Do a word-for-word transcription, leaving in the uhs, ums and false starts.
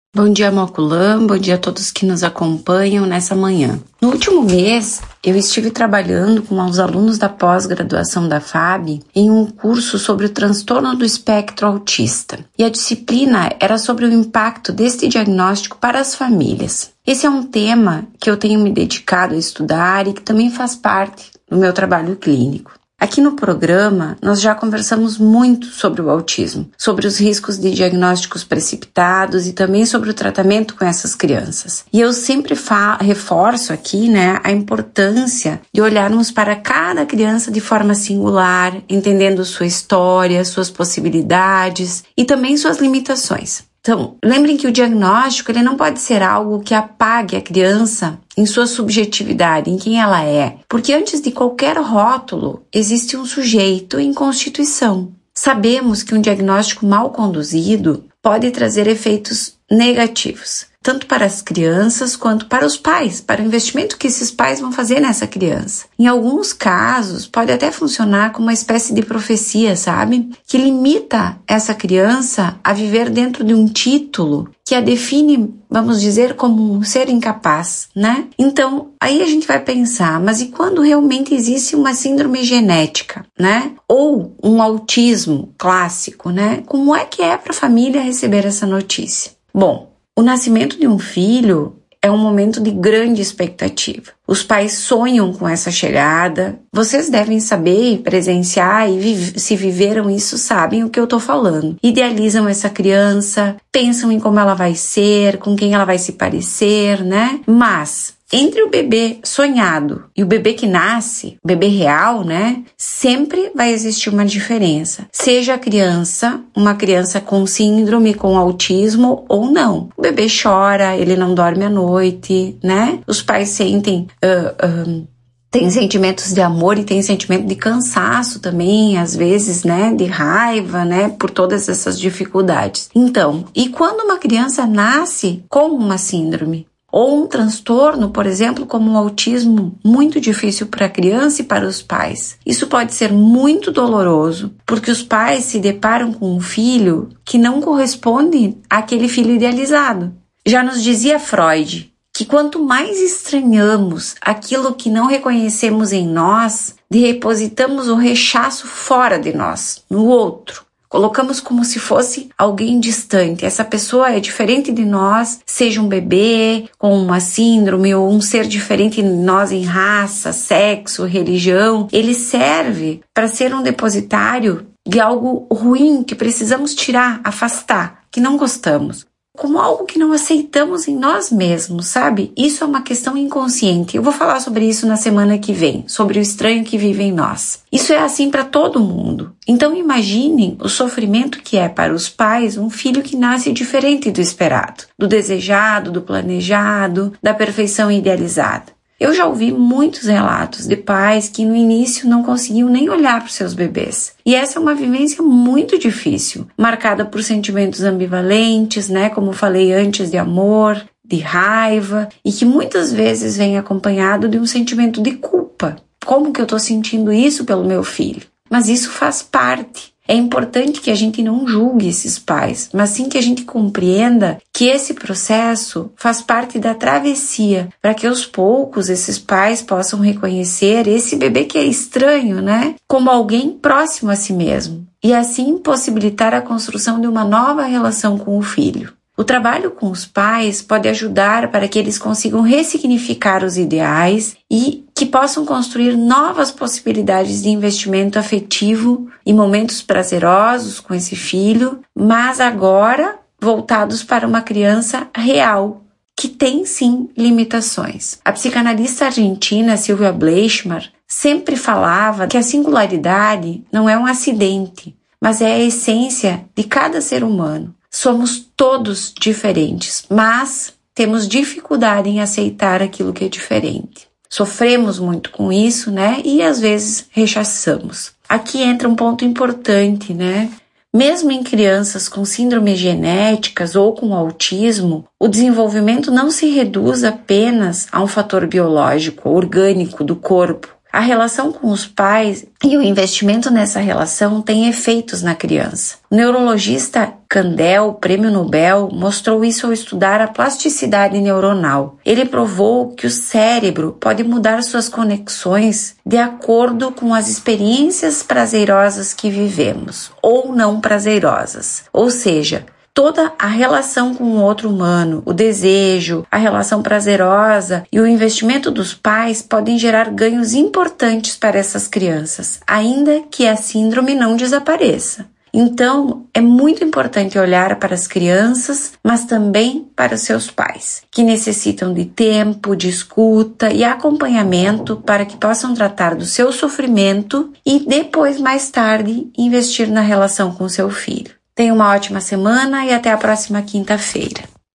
Bom dia, Moculã, bom dia a todos que nos acompanham nessa manhã. No último mês, eu estive trabalhando com os alunos da pós-graduação da F A B em um curso sobre o transtorno do espectro autista. E a disciplina era sobre o impacto deste diagnóstico para as famílias. Esse é um tema que eu tenho me dedicado a estudar e que também faz parte do meu trabalho clínico. Aqui no programa, nós já conversamos muito sobre o autismo, sobre os riscos de diagnósticos precipitados e também sobre o tratamento com essas crianças. E eu sempre fa- reforço aqui, né, a importância de olharmos para cada criança de forma singular, entendendo sua história, suas possibilidades e também suas limitações. Então, lembrem que o diagnóstico ele não pode ser algo que apague a criança em sua subjetividade, em quem ela é, porque antes de qualquer rótulo existe um sujeito em constituição. Sabemos que um diagnóstico mal conduzido pode trazer efeitos negativos, tanto para as crianças quanto para os pais, para o investimento que esses pais vão fazer nessa criança. Em alguns casos, pode até funcionar como uma espécie de profecia, sabe? Que limita essa criança a viver dentro de um título que a define, vamos dizer, como um ser incapaz, né? Então, aí a gente vai pensar, mas e quando realmente existe uma síndrome genética, né? Ou um autismo clássico, né? Como é que é para a família receber essa notícia? Bom, o nascimento de um filho é um momento de grande expectativa. Os pais sonham com essa chegada. Vocês devem saber e presenciar e vi- se viveram isso, sabem o que eu tô falando. Idealizam essa criança, pensam em como ela vai ser, com quem ela vai se parecer, né? Mas entre o bebê sonhado e o bebê que nasce, o bebê real, né? Sempre vai existir uma diferença. Seja a criança, uma criança com síndrome, com autismo ou não. O bebê chora, ele não dorme à noite, né? Os pais sentem... Uh, uh, Tem sentimentos de amor e tem sentimento de cansaço também, às vezes, né, de raiva, né, por todas essas dificuldades. Então, e quando uma criança nasce com uma síndrome? Ou um transtorno, por exemplo, como o autismo, muito difícil para a criança e para os pais. Isso pode ser muito doloroso, porque os pais se deparam com um filho que não corresponde àquele filho idealizado. Já nos dizia Freud que quanto mais estranhamos aquilo que não reconhecemos em nós, depositamos o rechaço fora de nós, no outro. Colocamos como se fosse alguém distante. Essa pessoa é diferente de nós, seja um bebê com uma síndrome ou um ser diferente de nós em raça, sexo, religião. Ele serve para ser um depositário de algo ruim que precisamos tirar, afastar, que não gostamos. Como algo que não aceitamos em nós mesmos, sabe? Isso é uma questão inconsciente. Eu vou falar sobre isso na semana que vem, sobre o estranho que vive em nós. Isso é assim para todo mundo. Então imaginem o sofrimento que é para os pais um filho que nasce diferente do esperado, do desejado, do planejado, da perfeição idealizada. Eu já ouvi muitos relatos de pais que no início não conseguiam nem olhar para os seus bebês. E essa é uma vivência muito difícil, marcada por sentimentos ambivalentes, né, como falei antes, de amor, de raiva, e que muitas vezes vem acompanhado de um sentimento de culpa. Como que eu estou sentindo isso pelo meu filho? Mas isso faz parte. É importante que a gente não julgue esses pais, mas sim que a gente compreenda que esse processo faz parte da travessia, para que aos poucos esses pais possam reconhecer esse bebê que é estranho, né, como alguém próximo a si mesmo, e assim possibilitar a construção de uma nova relação com o filho. O trabalho com os pais pode ajudar para que eles consigam ressignificar os ideais e que possam construir novas possibilidades de investimento afetivo e momentos prazerosos com esse filho, mas agora voltados para uma criança real, que tem sim limitações. A psicanalista argentina Silvia Bleichmar sempre falava que a singularidade não é um acidente, mas é a essência de cada ser humano. Somos todos diferentes, mas temos dificuldade em aceitar aquilo que é diferente. Sofremos muito com isso, né? E às vezes rechaçamos. Aqui entra um ponto importante, né? Mesmo em crianças com síndromes genéticas ou com autismo, o desenvolvimento não se reduz apenas a um fator biológico, orgânico do corpo. A relação com os pais e o investimento nessa relação tem efeitos na criança. O neurologista Kandel, prêmio Nobel, mostrou isso ao estudar a plasticidade neuronal. Ele provou que o cérebro pode mudar suas conexões de acordo com as experiências prazerosas que vivemos, ou não prazerosas. Ou seja, toda a relação com o outro humano, o desejo, a relação prazerosa e o investimento dos pais podem gerar ganhos importantes para essas crianças, ainda que a síndrome não desapareça. Então, é muito importante olhar para as crianças, mas também para os seus pais, que necessitam de tempo, de escuta e acompanhamento para que possam tratar do seu sofrimento e depois, mais tarde, investir na relação com seu filho. Tenha uma ótima semana e até a próxima quinta-feira.